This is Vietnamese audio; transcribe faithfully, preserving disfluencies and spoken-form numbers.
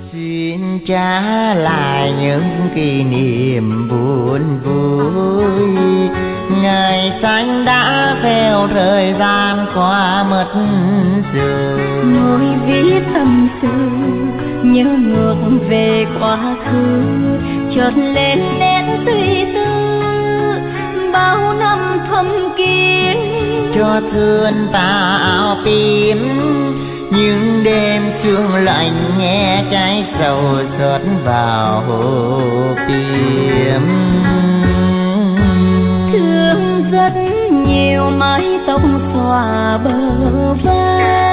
xin trả lại những kỷ niệm buồn vui. Ngày xanh đã theo thời gian qua mất rồi. Ngồi viết tâm sự nhớ ngược về quá khứ, chợt lên nét tùy tư bao năm thầm kín. Cho thương ta áo tím những đêm sương lạnh, nghe trái sầu xót vào hộp tim. Thương rất nhiều mái tóc xòa bờ vai,